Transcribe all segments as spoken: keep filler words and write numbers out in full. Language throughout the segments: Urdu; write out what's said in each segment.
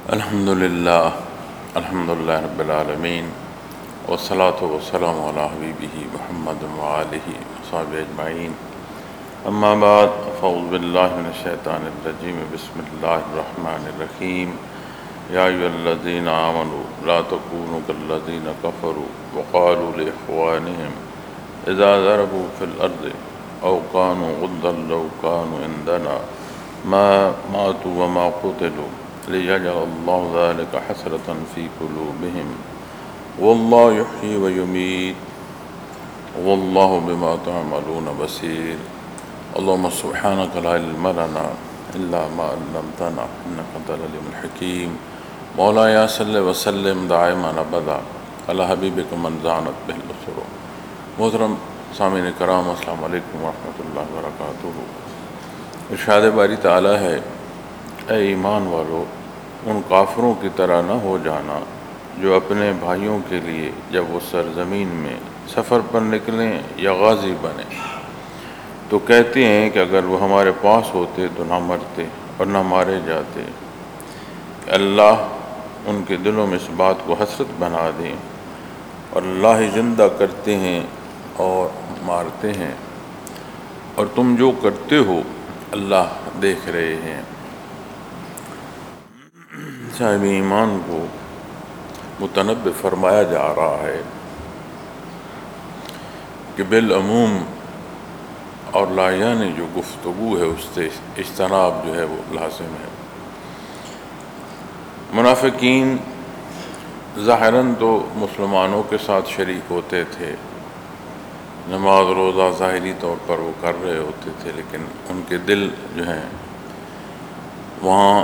الحمد للہ الحمد للہ رب العالمین والصلاة والسلام علی حبیبہ محمد وآلہ وصحبہ اجمعین اما بعد فاعوذ باللہ من الشیطان الرجیم بسم اللہ الرحمن الرحیم یا ایھا الذین آمنوا لا تکونوا کالذین کفروا وقالوا لإخوانهم اذا ضربوا فی الارض او كانوا غضا لو كانوا عندنا ما ماتوا وما قتلوا ليجعل الله ذلك حسرة في قلوبهم والله يحيي ويميت والله بما تعملون بصير اللهم سبحانك لا علم لنا إلا ما علمتنا إنك أنت العليم الحكيم مولاي صل وسلم دائما أبدا على حبيبك من زانت به البصر. محترم سامعین کرام، السلام علیکم ورحمۃ اللہ وبرکاتہ. ارشاد باری تعالیٰ ہے، اے ایمان والو، ان کافروں کی طرح نہ ہو جانا جو اپنے بھائیوں کے لیے جب وہ سرزمین میں سفر پر نکلیں یا غازی بنیں تو کہتے ہیں کہ اگر وہ ہمارے پاس ہوتے تو نہ مرتے اور نہ مارے جاتے. کہ اللہ ان کے دلوں میں اس بات کو حسرت بنا دیں، اور اللہ ہی زندہ کرتے ہیں اور مارتے ہیں، اور تم جو کرتے ہو اللہ دیکھ رہے ہیں. صاحب ایمان کو متنبہ فرمایا جا رہا ہے کہ بالعموم اور لا یعنی جو گفتگو ہے اس سے اجتناب جو ہے وہ لازم ہے. منافقین ظاہراً تو مسلمانوں کے ساتھ شریک ہوتے تھے، نماز روزہ ظاہری طور پر وہ کر رہے ہوتے تھے، لیکن ان کے دل جو ہیں وہاں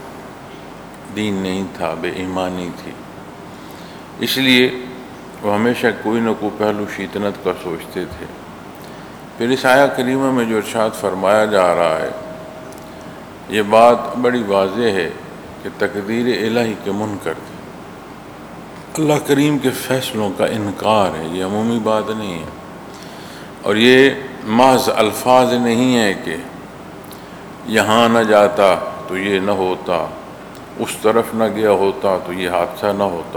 دین نہیں تھا، بے ایمانی تھی. اس لیے وہ ہمیشہ کوئی نہ کوئی پہلو شیطنت کا سوچتے تھے. پھر اس آیہ کریمہ میں جو ارشاد فرمایا جا رہا ہے، یہ بات بڑی واضح ہے کہ تقدیر الہی کے منکر تھے، اللہ کریم کے فیصلوں کا انکار ہے. یہ عمومی بات نہیں ہے، اور یہ محض الفاظ نہیں ہے کہ یہاں نہ جاتا تو یہ نہ ہوتا، اس طرف نہ گیا ہوتا تو یہ حادثہ نہ ہوتا.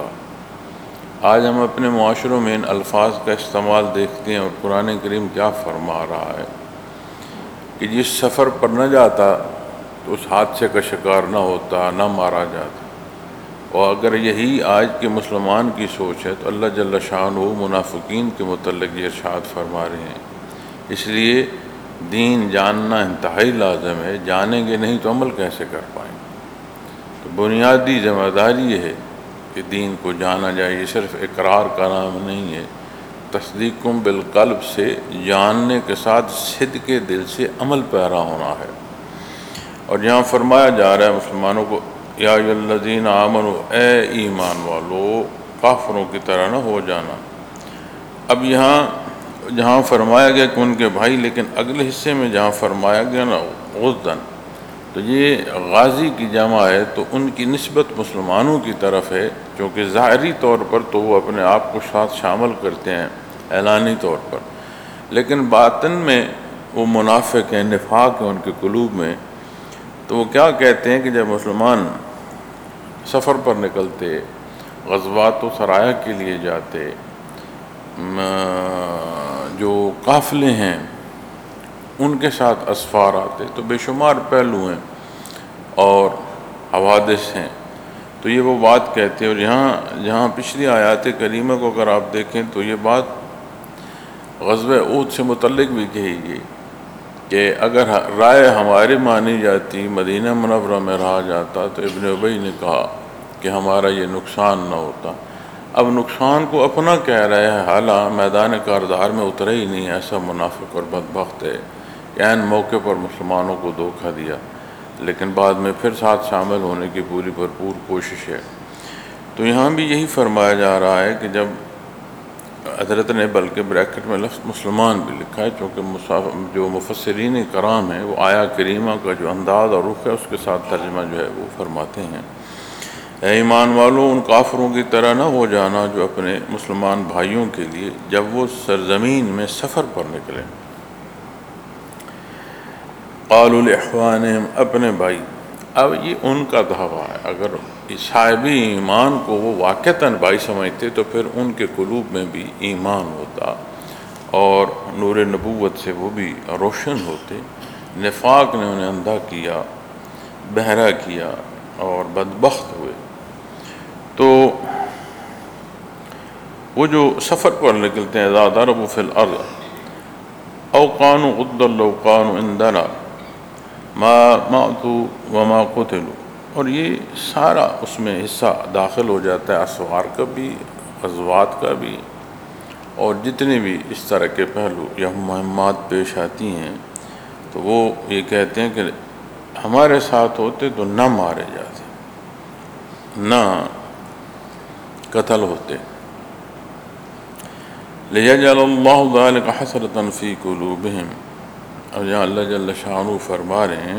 آج ہم اپنے معاشروں میں ان الفاظ کا استعمال دیکھتے ہیں، اور قرآن کریم کیا فرما رہا ہے کہ جس سفر پر نہ جاتا تو اس حادثے کا شکار نہ ہوتا، نہ مارا جاتا. اور اگر یہی آج کے مسلمان کی سوچ ہے تو اللہ جل شانہ منافقین کے متعلق یہ ارشاد فرما رہے ہیں. اس لیے دین جاننا انتہائی لازم ہے. جانیں گے نہیں تو عمل کیسے کر پائیں گے؟ تو بنیادی ذمہ داری یہ ہے کہ دین کو جانا جائے. یہ صرف اقرار کا نام نہیں ہے، تصدیقم بالقلب سے جاننے کے ساتھ صدق دل سے عمل پیرا ہونا ہے. اور یہاں فرمایا جا رہا ہے مسلمانوں کو، یا ایھا الذین آمنوا، اے ایمان والو، کافروں کی طرح نہ ہو جانا. اب یہاں جہاں فرمایا گیا کہ ان کے بھائی، لیکن اگلے حصے میں جہاں فرمایا گیا نا غضاً، تو یہ غازی کی جمع ہے، تو ان کی نسبت مسلمانوں کی طرف ہے، کیونکہ ظاہری طور پر تو وہ اپنے آپ کو ساتھ شامل کرتے ہیں اعلانی طور پر، لیکن باطن میں وہ منافق ہیں، نفاق ہے ان کے قلوب میں. تو وہ کیا کہتے ہیں کہ جب مسلمان سفر پر نکلتے، غزوات و سرایہ کے لیے جاتے، جو قافلے ہیں ان کے ساتھ اسفار آتے، تو بے شمار پہلو ہیں اور حوادث ہیں. تو یہ وہ بات کہتے ہیں. اور یہاں جہاں پچھلی آیات کریمہ کو اگر آپ دیکھیں تو یہ بات غزوہ احد سے متعلق بھی کہی گئی کہ اگر رائے ہماری مانی جاتی، مدینہ منورہ میں رہا جاتا، تو ابن ابی نے کہا کہ ہمارا یہ نقصان نہ ہوتا. اب نقصان کو اپنا کہہ رہے ہیں، حالانکہ میدان کارزار میں اترا ہی نہیں. ایسا منافق اور بدبخت ہے کہ عین موقع پر مسلمانوں کو دھوکہ دیا، لیکن بعد میں پھر ساتھ شامل ہونے کی پوری بھرپور کوشش ہے. تو یہاں بھی یہی فرمایا جا رہا ہے کہ جب حضرت نے بلکہ بریکٹ میں لفظ مسلمان بھی لکھا ہے، چونکہ جو مفسرین کرام ہیں وہ آیا کریمہ کا جو انداز اور رخ ہے اس کے ساتھ ترجمہ جو ہے وہ فرماتے ہیں، اے ایمان والو، ان کافروں کی طرح نہ ہو جانا جو اپنے مسلمان بھائیوں کے لیے جب وہ سرزمین میں سفر پر نکلیں، قالوا لاخوانہم، اپنے بھائی. اب یہ ان کا دعویٰ ہے. اگر صاحب ایمان کو وہ واقعتاً بھائی سمجھتے تو پھر ان کے قلوب میں بھی ایمان ہوتا اور نور نبوت سے وہ بھی روشن ہوتے۔ نفاق نے انہیں اندھا کیا، بہرا کیا اور بدبخت ہوئے۔ تو وہ جو سفر پر نکلتے ہیں، اذا ضربوا فی الارض او کانوا غدا لو کانوا عندنا ما ماتوا وما قتلوا، اور یہ سارا اس میں حصہ داخل ہو جاتا ہے، اسوار کا بھی، غزوات کا بھی، اور جتنے بھی اس طرح کے پہلو یا مہمات پیش آتی ہیں تو وہ یہ کہتے ہیں کہ ہمارے ساتھ ہوتے تو نہ مارے جاتے، نہ قتل ہوتے۔ لِيَجْعَلَ اللَّهُ ذَلِكَ حَسْرَةً فِي قُلُوبِهِمْ، اور یہاں اللہ جل شانہ فرما رہے ہیں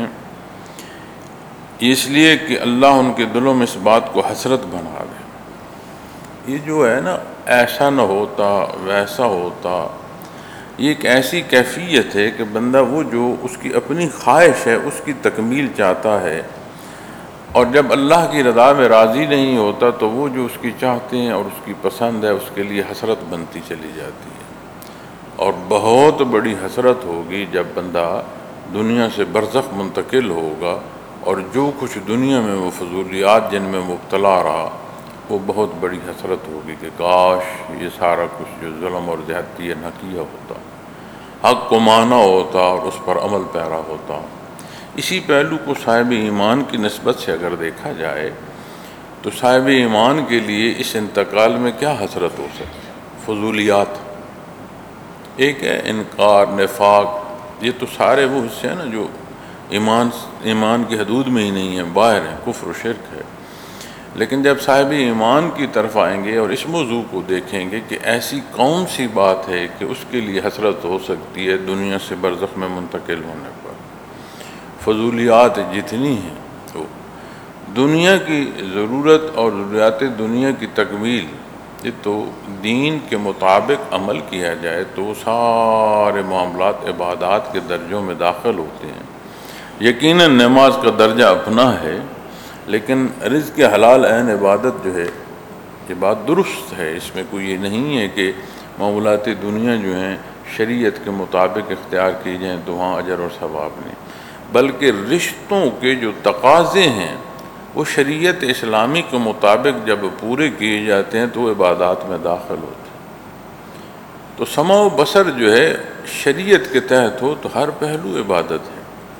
اس لیے کہ اللہ ان کے دلوں میں اس بات کو حسرت بنا دے۔ یہ جو ہے نا ایسا نہ ہوتا ویسا ہوتا، یہ ایک ایسی کیفیت ہے کہ بندہ وہ جو اس کی اپنی خواہش ہے اس کی تکمیل چاہتا ہے، اور جب اللہ کی رضا میں راضی نہیں ہوتا تو وہ جو اس کی چاہتے ہیں اور اس کی پسند ہے اس کے لیے حسرت بنتی چلی جاتی ہے۔ اور بہت بڑی حسرت ہوگی جب بندہ دنیا سے برزخ منتقل ہوگا اور جو کچھ دنیا میں وہ فضولیات جن میں مبتلا رہا وہ بہت بڑی حسرت ہوگی کہ کاش یہ سارا کچھ جو ظلم اور زیادتی نہ کیا ہوتا، حق کو مانا ہوتا اور اس پر عمل پیرا ہوتا۔ اسی پہلو کو صاحب ایمان کی نسبت سے اگر دیکھا جائے تو صاحب ایمان کے لیے اس انتقال میں کیا حسرت ہو سکتی؟ فضولیات ایک ہے، انکار، نفاق، یہ تو سارے وہ حصے ہیں نا جو ایمان ایمان کی حدود میں ہی نہیں ہیں، باہر ہیں، کفر و شرک ہے۔ لیکن جب صاحب ایمان کی طرف آئیں گے اور اس موضوع کو دیکھیں گے کہ ایسی کون سی بات ہے کہ اس کے لیے حسرت ہو سکتی ہے دنیا سے برزخ میں منتقل ہونے پر، فضولیات جتنی ہیں تو دنیا کی ضرورت اور ضروریات دنیا کی تکمیل، یہ تو دین کے مطابق عمل کیا جائے تو سارے معاملات عبادات کے درجوں میں داخل ہوتے ہیں۔ یقیناً نماز کا درجہ اپنا ہے، لیکن رزق حلال عین عبادت جو ہے یہ بات درست ہے، اس میں کوئی یہ نہیں ہے کہ معاملات دنیا جو ہیں شریعت کے مطابق اختیار کی جائیں تو وہاں اجر اور ثواب نہیں، بلکہ رشتوں کے جو تقاضے ہیں وہ شریعت اسلامی کے مطابق جب پورے کیے جاتے ہیں تو وہ عبادات میں داخل ہوتے ہیں۔ تو سمع و بصر جو ہے شریعت کے تحت ہو تو ہر پہلو عبادت ہے۔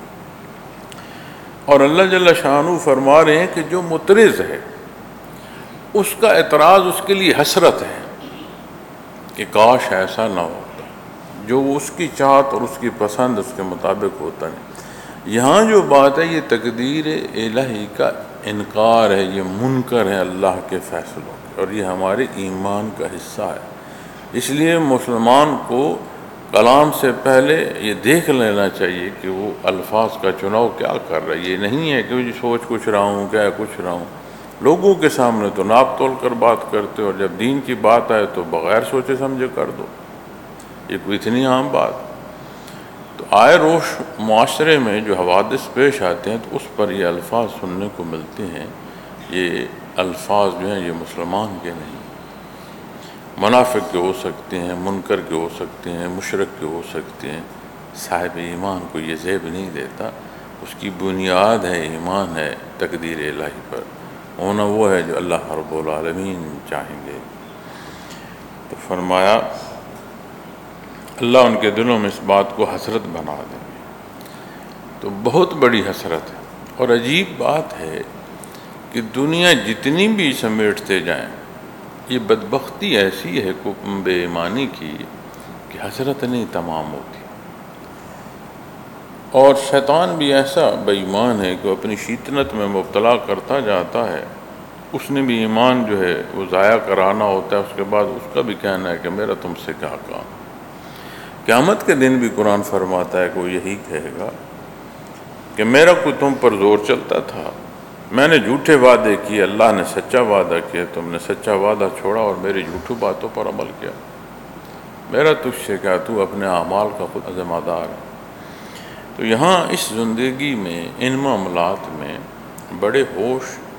اور اللہ جل شانہ فرما رہے ہیں کہ جو مترز ہے اس کا اعتراض اس کے لیے حسرت ہے کہ کاش ایسا نہ ہوتا، جو اس کی چاہت اور اس کی پسند اس کے مطابق ہوتا نہیں۔ یہاں جو بات ہے یہ تقدیر الہی کا انکار ہے، یہ منکر ہے اللہ کے فیصلوں کے، اور یہ ہمارے ایمان کا حصہ ہے۔ اس لیے مسلمان کو کلام سے پہلے یہ دیکھ لینا چاہیے کہ وہ الفاظ کا چناؤ کیا کر رہا ہے۔ یہ نہیں ہے کہ وہ سوچ کچھ رہا ہوں کیا کچھ رہا ہوں، لوگوں کے سامنے تو ناپ تول کر بات کرتے اور جب دین کی بات آئے تو بغیر سوچے سمجھے کر دو، یہ کوئی اتنی عام بات۔ تو آئے روش معاشرے میں جو حوادث پیش آتے ہیں تو اس پر یہ الفاظ سننے کو ملتے ہیں، یہ الفاظ جو ہیں یہ مسلمان کے نہیں، منافق کے ہو سکتے ہیں، منکر کے ہو سکتے ہیں، مشرک کے ہو سکتے ہیں۔ صاحب ایمان کو یہ زیب نہیں دیتا، اس کی بنیاد ہے ایمان ہے تقدیر الہی پر، ہونا وہ ہے جو اللہ رب العالمین چاہیں گے۔ تو فرمایا اللہ ان کے دلوں میں اس بات کو حسرت بنا دیں گے، تو بہت بڑی حسرت ہے۔ اور عجیب بات ہے کہ دنیا جتنی بھی سمیٹتے جائیں یہ بدبختی ایسی ہے بے ایمانی کی کہ حسرت نہیں تمام ہوتی۔ اور شیطان بھی ایسا بے ایمان ہے کہ اپنی شیطنت میں مبتلا کرتا جاتا ہے، اس نے بھی ایمان جو ہے وہ ضائع کرانا ہوتا ہے، اس کے بعد اس کا بھی کہنا ہے کہ میرا تم سے کیا کام۔ قیامت کے دن بھی قرآن فرماتا ہے کہ وہ یہی کہے گا کہ میرا کوئی تم پر زور چلتا تھا، میں نے جھوٹے وعدے کیے، اللہ نے سچا وعدہ کیا، تم نے سچا وعدہ چھوڑا اور میری جھوٹی باتوں پر عمل کیا، میرا تجھ سے کیا، تو اپنے اعمال کا خود ذمہ دار ہے۔ تو یہاں اس زندگی میں ان معاملات میں بڑے ہوش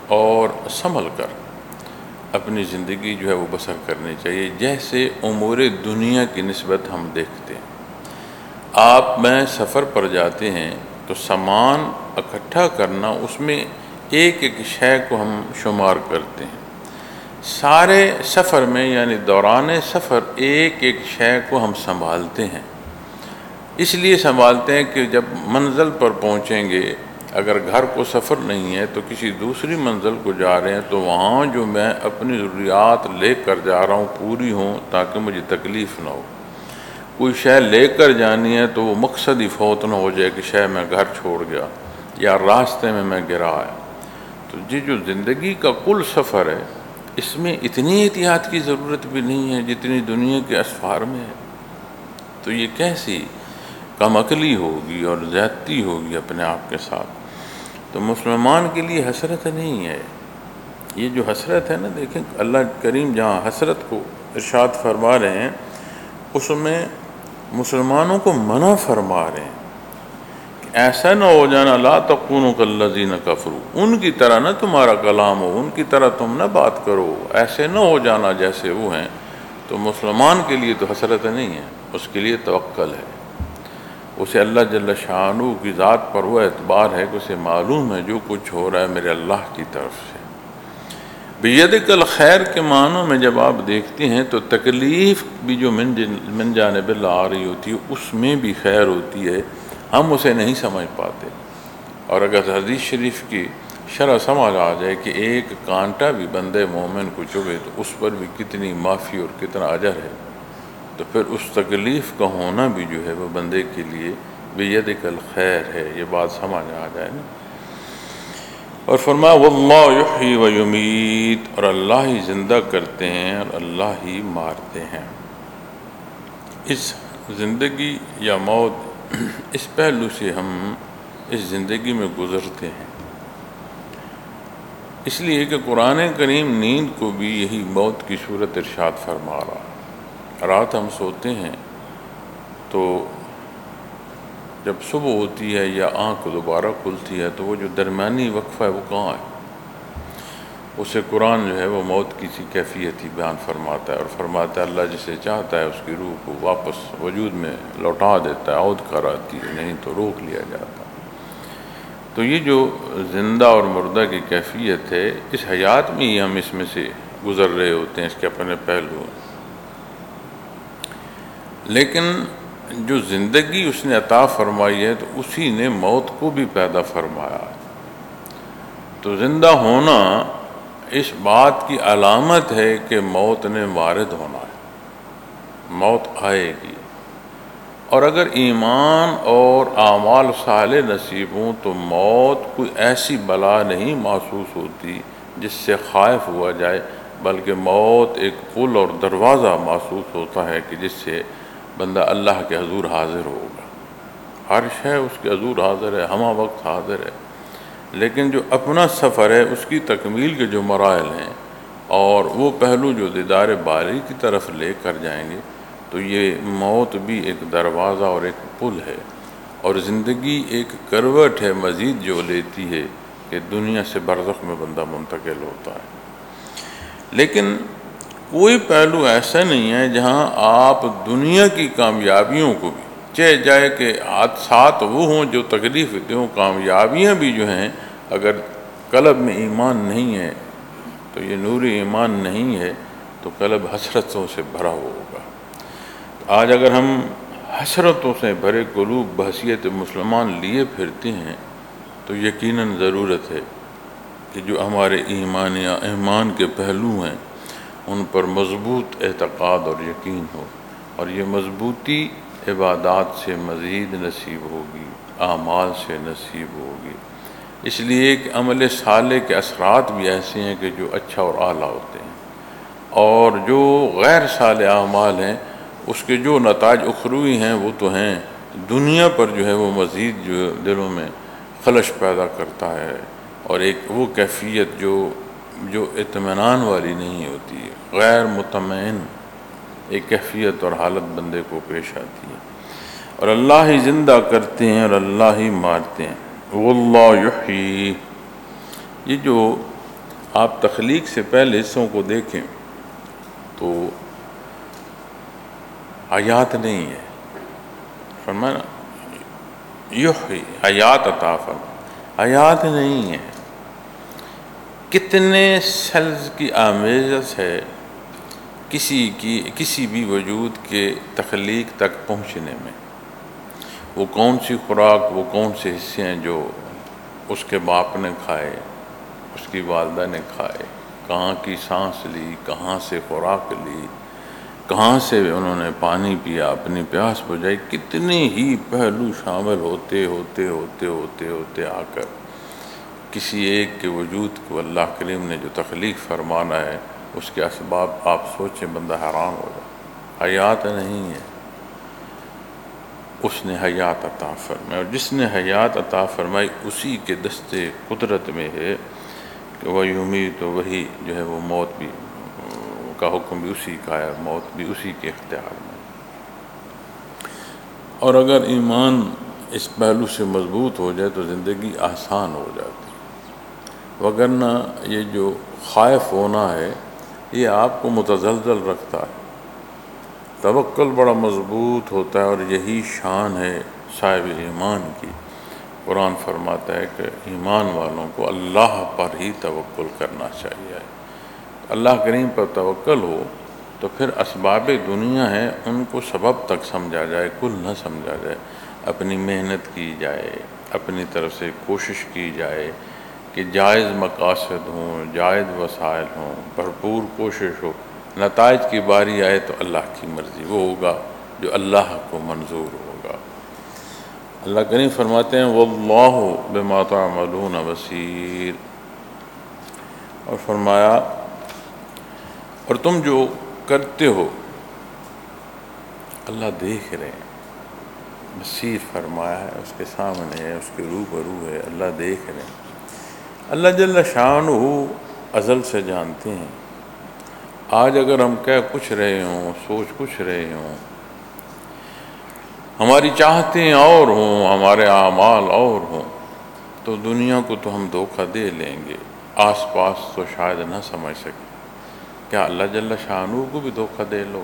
اور سنبھل کر اپنی زندگی جو ہے وہ بسر کرنی چاہیے، جیسے امور دنیا کی نسبت ہم دیکھتے ہیں۔ آپ میں سفر پر جاتے ہیں تو سامان اکٹھا کرنا، اس میں ایک ایک شے کو ہم شمار کرتے ہیں۔ سارے سفر میں یعنی دوران سفر ایک ایک شے کو ہم سنبھالتے ہیں، اس لیے سنبھالتے ہیں کہ جب منزل پر پہنچیں گے، اگر گھر کو سفر نہیں ہے تو کسی دوسری منزل کو جا رہے ہیں تو وہاں جو میں اپنی ضروریات لے کر جا رہا ہوں پوری ہوں تاکہ مجھے تکلیف نہ ہو۔ کوئی شے لے کر جانی ہے تو وہ مقصد ہی فوت نہ ہو جائے کہ شے میں گھر چھوڑ گیا یا راستے میں میں گرا ہے۔ تو یہ جو زندگی کا کل سفر ہے، اس میں اتنی احتیاط کی ضرورت بھی نہیں ہے جتنی دنیا کے اسفار میں ہے۔ تو یہ کیسی کم عقلی ہوگی اور زیادتی ہوگی اپنے آپ کے ساتھ۔ تو مسلمان کے لیے حسرت نہیں ہے یہ جو حسرت ہے نا، دیکھیں اللہ کریم جہاں حسرت کو ارشاد فرما رہے ہیں اس میں مسلمانوں کو منع فرما رہے ہیں کہ ایسا نہ ہو جانا لا تکونوا کالذین کفروا، ان کی طرح نہ تمہارا کلام ہو، ان کی طرح تم نہ بات کرو، ایسے نہ ہو جانا جیسے وہ ہیں۔ تو مسلمان کے لیے تو حسرت نہیں ہے، اس کے لیے توکل ہے، اسے اللہ جل شانہ کی ذات پر وہ اعتبار ہے کہ اسے معلوم ہے جو کچھ ہو رہا ہے میرے اللہ کی طرف سے۔ بیدک الخیر کے معنوں میں جب آپ دیکھتے ہیں تو تکلیف بھی جو من من جانب اللہ آ رہی ہوتی ہے اس میں بھی خیر ہوتی ہے، ہم اسے نہیں سمجھ پاتے۔ اور اگر حدیث شریف کی شرح سمجھ آ جائے کہ ایک کانٹا بھی بندے مومن کو چبھے تو اس پر بھی کتنی معافی اور کتنا اجر ہے، تو پھر اس تکلیف کا ہونا بھی جو ہے وہ بندے کے لیے بیدک الخیر ہے، یہ بات سمجھ آ جائے نا۔ اور فرمایا واللہ یحیی و یمیت، اور اللہ ہی زندہ کرتے ہیں اور اللہ ہی مارتے ہیں۔ اس زندگی یا موت اس پہلو سے ہم اس زندگی میں گزرتے ہیں، اس لیے کہ قرآن کریم نیند کو بھی یہی موت کی صورت ارشاد فرما رہا ہے۔ رات ہم سوتے ہیں تو جب صبح ہوتی ہے یا آنکھ دوبارہ کھلتی ہے تو وہ جو درمیانی وقفہ ہے وہ کہاں ہے؟ اسے قرآن جو ہے وہ موت کی سی کیفیت ہی بیان فرماتا ہے، اور فرماتا ہے اللہ جسے چاہتا ہے اس کی روح کو واپس وجود میں لوٹا دیتا ہے، عود کراتی ہے، نہیں تو روک لیا جاتا ہے۔ تو یہ جو زندہ اور مردہ کی کیفیت ہے، اس حیات میں ہی ہم اس میں سے گزر رہے ہوتے ہیں، اس کے اپنے پہلو ہیں۔ لیکن جو زندگی اس نے عطا فرمائی ہے تو اسی نے موت کو بھی پیدا فرمایا ہے۔ تو زندہ ہونا اس بات کی علامت ہے کہ موت نے وارد ہونا ہے، موت آئے گی۔ اور اگر ایمان اور اعمال صالح نصیب ہوں تو موت کوئی ایسی بلا نہیں محسوس ہوتی جس سے خائف ہوا جائے، بلکہ موت ایک پل اور دروازہ محسوس ہوتا ہے کہ جس سے بندہ اللہ کے حضور حاضر ہوگا۔ ہر شے اس کے حضور حاضر ہے، ہمہ وقت حاضر ہے، لیکن جو اپنا سفر ہے اس کی تکمیل کے جو مراحل ہیں اور وہ پہلو جو دیدار باری کی طرف لے کر جائیں گے، تو یہ موت بھی ایک دروازہ اور ایک پل ہے، اور زندگی ایک کروٹ ہے مزید جو لیتی ہے کہ دنیا سے برزخ میں بندہ منتقل ہوتا ہے۔ لیکن کوئی پہلو ایسا نہیں ہے جہاں آپ دنیا کی کامیابیوں کو بھی چاہے جائے کہ حادثات وہ ہوں جو تکلیف دیتے ہوں، کامیابیاں بھی جو ہیں اگر قلب میں ایمان نہیں ہے تو یہ نور ایمان نہیں ہے تو قلب حسرتوں سے بھرا ہوگا۔ آج اگر ہم حسرتوں سے بھرے قلوب بحیثیت مسلمان لیے پھرتے ہیں تو یقیناً ضرورت ہے کہ جو ہمارے ایمان یا ایمان کے پہلو ہیں ان پر مضبوط اعتقاد اور یقین ہو، اور یہ مضبوطی عبادات سے مزید نصیب ہوگی، اعمال سے نصیب ہوگی۔ اس لیے کہ عمل صالح کے اثرات بھی ایسے ہیں کہ جو اچھا اور اعلیٰ ہوتے ہیں، اور جو غیر صالح اعمال ہیں اس کے جو نتائج اخروی ہیں وہ تو ہیں دنیا پر جو ہے وہ مزید جو دلوں میں خلش پیدا کرتا ہے، اور ایک وہ کیفیت جو جو اطمینان والی نہیں ہوتی ہے، غیر مطمئن ایک کیفیت اور حالت بندے کو پیش آتی ہے۔ اور اللہ ہی زندہ کرتے ہیں اور اللہ ہی مارتے ہیں۔ واللہ یحیی، یہ جو آپ تخلیق سے پہلے حصوں کو دیکھیں تو حیات نہیں ہے، فرمایا نا یحیی، حیات عطا فرما، حیات نہیں ہے۔ کتنے سیلز کی آمیزش ہے کسی کی کسی بھی وجود کے تخلیق تک پہنچنے میں، وہ کون سی خوراک، وہ کون سے حصے ہیں جو اس کے باپ نے کھائے، اس کی والدہ نے کھائے، کہاں کی سانس لی، کہاں سے خوراک لی، کہاں سے انہوں نے پانی پیا، اپنی پیاس بجھائی، کتنے ہی پہلو شامل ہوتے ہوتے ہوتے ہوتے ہوتے آ کر کسی ایک کے وجود کو اللہ کریم نے جو تخلیق فرمانا ہے اس کے اسباب آپ سوچیں، بندہ حیران ہو جائے۔ حیات نہیں ہے، اس نے حیات عطا فرمائی، اور جس نے حیات عطا فرمائی اسی کے دستے قدرت میں ہے کہ وہ یمیت، تو وہی جو ہے وہ موت بھی کا حکم بھی اسی کا ہے، موت بھی اسی کے اختیار میں۔ اور اگر ایمان اس پہلو سے مضبوط ہو جائے تو زندگی آسان ہو جاتی، وگرنہ یہ جو خائف ہونا ہے یہ آپ کو متزلزل رکھتا ہے۔ توکل بڑا مضبوط ہوتا ہے، اور یہی شان ہے صاحب ایمان کی۔ قرآن فرماتا ہے کہ ایمان والوں کو اللہ پر ہی توکل کرنا چاہیے۔ اللہ کریم پر توکل ہو تو پھر اسباب دنیا ہیں ان کو سبب تک سمجھا جائے، کل نہ سمجھا جائے، اپنی محنت کی جائے، اپنی طرف سے کوشش کی جائے کہ جائز مقاصد ہوں، جائز وسائل ہوں، بھرپور کوشش ہو، نتائج کی باری آئے تو اللہ کی مرضی، وہ ہوگا جو اللہ کو منظور ہوگا۔ اللہ کریم فرماتے ہیں واللہ بما تعملون بصیر، اور فرمایا اور تم جو کرتے ہو اللہ دیکھ رہے ہیں، بصیر فرمایا ہے، اس کے سامنے ہے، اس کے روبرو ہے، اللہ دیکھ رہے ہیں۔ اللہ جل شانہ ازل سے جانتے ہیں۔ آج اگر ہم کہہ کچھ رہے ہوں، سوچ کچھ رہے ہوں، ہماری چاہتیں اور ہوں، ہمارے اعمال اور ہوں، تو دنیا کو تو ہم دھوکہ دے لیں گے، آس پاس تو شاید نہ سمجھ سکیں، کیا اللہ جل شانہ کو بھی دھوکہ دے لو؟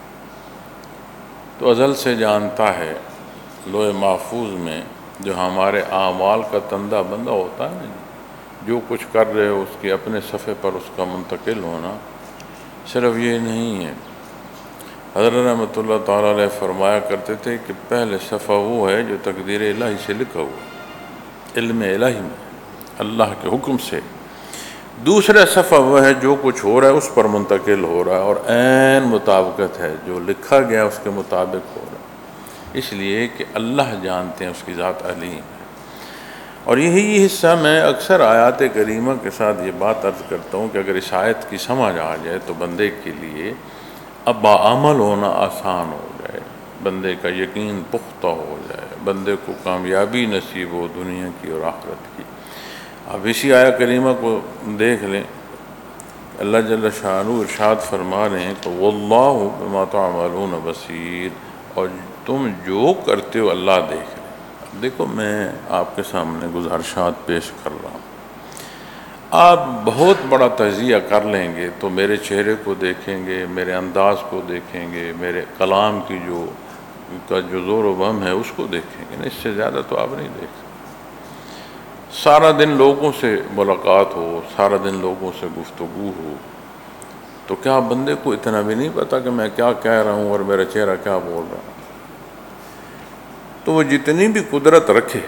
تو ازل سے جانتا ہے، لوح محفوظ میں جو ہمارے اعمال کا تندہ بندہ ہوتا ہے نا، جو کچھ کر رہے ہو اس کے اپنے صفحے پر اس کا منتقل ہونا، صرف یہ نہیں ہے۔ حضرت رحمۃ اللہ تعالیٰ علیہ فرمایا کرتے تھے کہ پہلے صفحہ وہ ہے جو تقدیر الہی سے لکھا ہوا، علم الہی میں اللہ کے حکم سے، دوسرا صفحہ وہ ہے جو کچھ ہو رہا ہے اس پر منتقل ہو رہا ہے، اور عین مطابقت ہے، جو لکھا گیا اس کے مطابق ہو رہا ہے، اس لیے کہ اللہ جانتے ہیں، اس کی ذات علیم ہے۔ اور یہی حصہ میں اکثر آیات کریمہ کے ساتھ یہ بات عرض کرتا ہوں کہ اگر اس آیت کی سمجھ آ جائے تو بندے کے لیے اب باعمل ہونا آسان ہو جائے، بندے کا یقین پختہ ہو جائے، بندے کو کامیابی نصیب ہو دنیا کی اور آخرت کی۔ اب اسی آیہ کریمہ کو دیکھ لیں، اللہ جل شانہ ارشاد فرما رہے ہیں کہ واللہ بما تعملون بصیر، اور تم جو کرتے ہو اللہ دیکھ رہے ہیں۔ دیکھو میں آپ کے سامنے گزارشات پیش کر رہا ہوں، آپ بہت بڑا تجزیہ کر لیں گے تو میرے چہرے کو دیکھیں گے، میرے انداز کو دیکھیں گے، میرے کلام کی جو کا جو زور و بم ہے اس کو دیکھیں گے، اس سے زیادہ تو آپ نہیں دیکھ سکتے۔ سارا دن لوگوں سے ملاقات ہو، سارا دن لوگوں سے گفتگو ہو، تو کیا بندے کو اتنا بھی نہیں پتا کہ میں کیا کہہ رہا ہوں اور میرا چہرہ کیا بول رہا ہوں؟ تو وہ جتنی بھی قدرت رکھے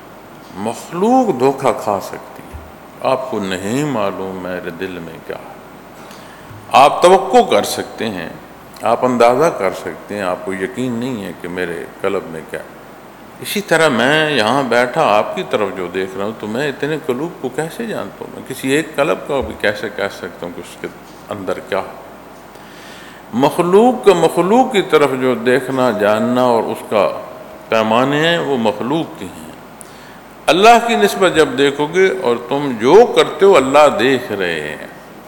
مخلوق دھوکہ کھا سکتی ہے، آپ کو نہیں معلوم میرے دل میں کیا ہے۔ آپ توقع کر سکتے ہیں، آپ اندازہ کر سکتے ہیں، آپ کو یقین نہیں ہے کہ میرے قلب میں کیا ہے۔ اسی طرح میں یہاں بیٹھا آپ کی طرف جو دیکھ رہا ہوں تو میں اتنے قلوب کو کیسے جانتا ہوں؟ میں کسی ایک قلب کا بھی کیسے کہہ سکتا ہوں کہ اس کے اندر کیا ہے؟ مخلوق کا مخلوق کی طرف جو دیکھنا، جاننا اور اس کا پیمانے ہیں وہ مخلوق کی ہیں۔ اللہ کی نسبت جب دیکھو گے اور تم جو کرتے ہو اللہ دیکھ رہے ہیں،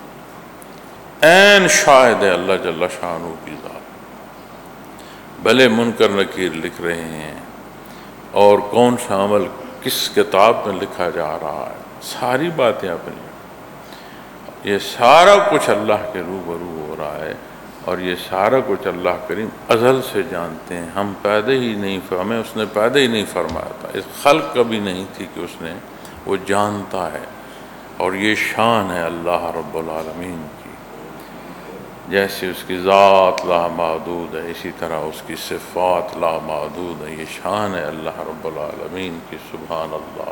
عین شاہد ہے اللہ جل شانہ کی ذات، بھلے منکر نکیر لکھ رہے ہیں، اور کون سا عمل کس کتاب میں لکھا جا رہا ہے، ساری باتیں اپنی۔ یہ سارا کچھ اللہ کے روبرو ہو رہا ہے، اور یہ سارا کچھ اللہ کریم ازل سے جانتے ہیں. ہم پیدا ہی نہیں، ہمیں اس نے پیدا ہی نہیں فرمایا تھا، اس خلق کبھی نہیں تھی کہ اس نے وہ جانتا ہے. اور یہ شان ہے اللہ رب العالمین کی. جیسے اس کی ذات لامحدود ہے، اسی طرح اس کی صفات لامحدود ہے. یہ شان ہے اللہ رب العالمین کی. سبحان اللہ.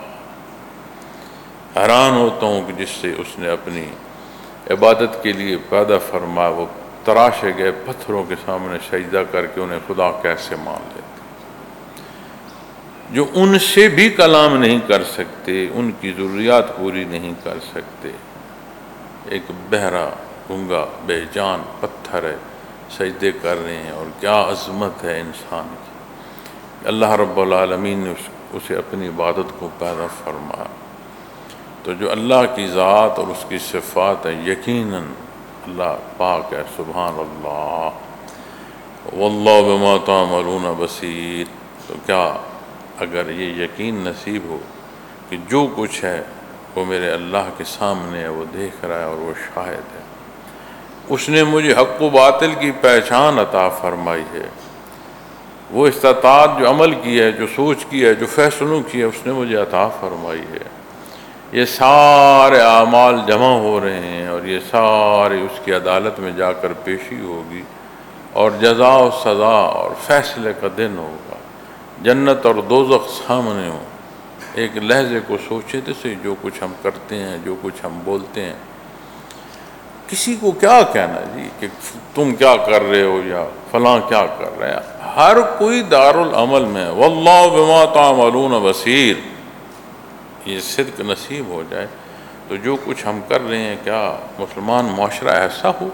حیران ہوتا ہوں کہ جس سے اس نے اپنی عبادت کے لیے پیدا فرمایا، وہ تراشے گئے پتھروں کے سامنے سجدہ کر کے انہیں خدا کیسے مان لیتے، جو ان سے بھی کلام نہیں کر سکتے، ان کی ضروریات پوری نہیں کر سکتے. ایک بہرا گنگا بے جان پتھر ہے، سجدے کر رہے ہیں. اور کیا عظمت ہے انسان کی. اللہ رب العالمین نے اسے اپنی عبادت کو پیدا فرمایا. تو جو اللہ کی ذات اور اس کی صفات ہے، یقیناً اللہ پاک ہے. سبحان اللہ. واللہ بما تعملون بصیر. تو کیا اگر یہ یقین نصیب ہو کہ جو کچھ ہے وہ میرے اللہ کے سامنے ہے، وہ دیکھ رہا ہے اور وہ شاہد ہے. اس نے مجھے حق و باطل کی پہچان عطا فرمائی ہے. وہ استطاعت جو عمل کی ہے، جو سوچ کی ہے، جو فیصلوں کی ہے، اس نے مجھے عطا فرمائی ہے. یہ سارے اعمال جمع ہو رہے ہیں اور یہ سارے اس کی عدالت میں جا کر پیشی ہوگی، اور جزا و سزا اور فیصلے کا دن ہوگا. جنت اور دوزخ سامنے ہوں. ایک لحظے کو سوچے تو صحیح، جو کچھ ہم کرتے ہیں، جو کچھ ہم بولتے ہیں، کسی کو کیا کہنا جی کہ تم کیا کر رہے ہو یا فلاں کیا کر رہے ہیں. ہر کوئی دارالعمل میں واللہ بما تعملون بصیر. یہ صدق نصیب ہو جائے تو جو کچھ ہم کر رہے ہیں، کیا مسلمان معاشرہ ایسا ہو؟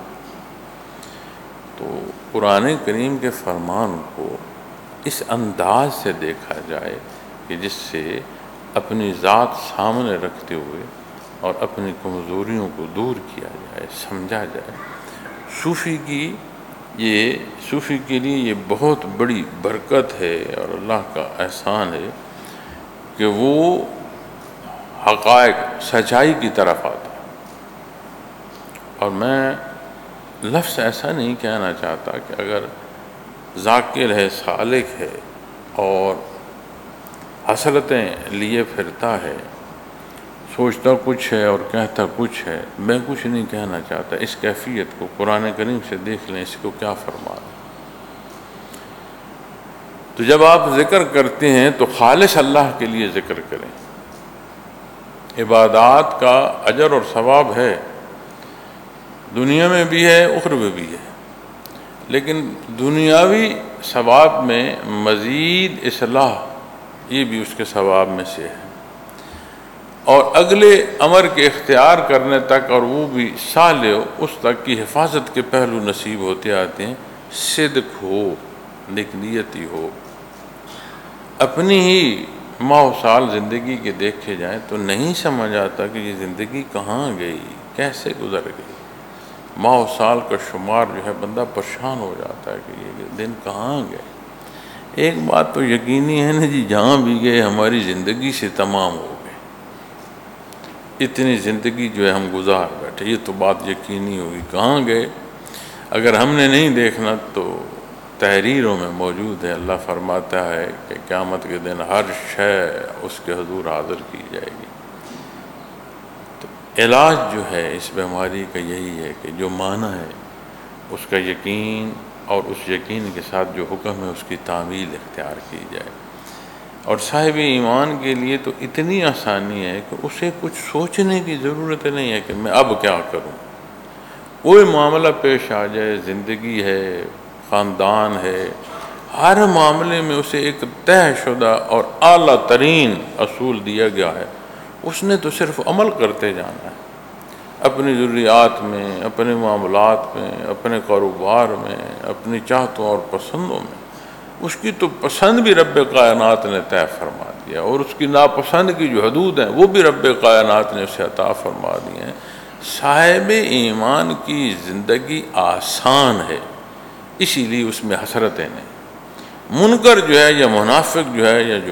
تو قرآن کریم کے فرمان کو اس انداز سے دیکھا جائے کہ جس سے اپنی ذات سامنے رکھتے ہوئے اور اپنی کمزوریوں کو دور کیا جائے، سمجھا جائے. صوفی کی یہ صوفی کے لیے یہ بہت بڑی برکت ہے اور اللہ کا احسان ہے کہ وہ حقائق سچائی کی طرف آتا ہے. اور میں لفظ ایسا نہیں کہنا چاہتا کہ اگر ذاکر ہے، سالک ہے اور حسرتیں لیے پھرتا ہے، سوچتا کچھ ہے اور کہتا کچھ ہے، میں کچھ نہیں کہنا چاہتا. اس کیفیت کو قرآن کریم سے دیکھ لیں، اس کو کیا فرما ہے. تو جب آپ ذکر کرتے ہیں تو خالص اللہ کے لیے ذکر کریں. عبادات کا اجر اور ثواب ہے، دنیا میں بھی ہے، اخروی میں بھی ہے. لیکن دنیاوی ثواب میں مزید اصلاح، یہ بھی اس کے ثواب میں سے ہے. اور اگلے امر کے اختیار کرنے تک، اور وہ بھی صالح اس تک کی حفاظت کے پہلو نصیب ہوتے آتے ہیں. صدق ہو، نیک نیتی ہو. اپنی ہی ماہ سال زندگی کے دیکھے جائیں تو نہیں سمجھ آتا کہ یہ زندگی کہاں گئی، کیسے گزر گئی. ماہ سال کا شمار جو ہے بندہ پریشان ہو جاتا ہے کہ یہ دن کہاں گئے. ایک بات تو یقینی ہے نا جی، جہاں بھی گئے ہماری زندگی سے تمام ہو گئے. اتنی زندگی جو ہے ہم گزار بیٹھے، یہ تو بات یقینی ہوگی. کہاں گئے اگر ہم نے نہیں دیکھنا تو تحریروں میں موجود ہے. اللہ فرماتا ہے کہ قیامت کے دن ہر شے اس کے حضور حاضر کی جائے گی. تو علاج جو ہے اس بیماری کا یہی ہے کہ جو معنی ہے اس کا یقین، اور اس یقین کے ساتھ جو حکم ہے اس کی تعمیل اختیار کی جائے. اور صاحب ایمان کے لیے تو اتنی آسانی ہے کہ اسے کچھ سوچنے کی ضرورت نہیں ہے کہ میں اب کیا کروں. کوئی معاملہ پیش آ جائے، زندگی ہے، خاندان ہے، ہر معاملے میں اسے ایک طے شدہ اور اعلیٰ ترین اصول دیا گیا ہے. اس نے تو صرف عمل کرتے جانا ہے، اپنی ضروریات میں، اپنے معاملات میں، اپنے کاروبار میں، اپنی چاہتوں اور پسندوں میں. اس کی تو پسند بھی رب کائنات نے طے فرما دیا، اور اس کی ناپسند کی جو حدود ہیں وہ بھی رب کائنات نے اسے عطا فرما دی ہیں. صاحب ایمان کی زندگی آسان ہے، اسی لیے اس میں حسرتیں نہیں. منکر جو ہے یا منافق جو ہے یا جو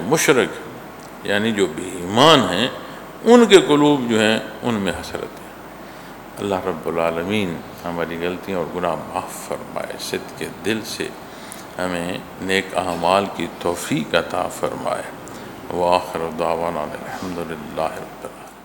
مشرک یعنی جو بے ایمان ہیں، ان کے قلوب جو ہیں ان میں حسرت ہے. اللہ رب العالمین ہماری غلطیوں اور گناہ معاف فرمائے، صدق کے دل سے ہمیں نیک اعمال کی توفیق عطا فرمائے۔ وآخر دعوانا الحمد للہ رب العالمین۔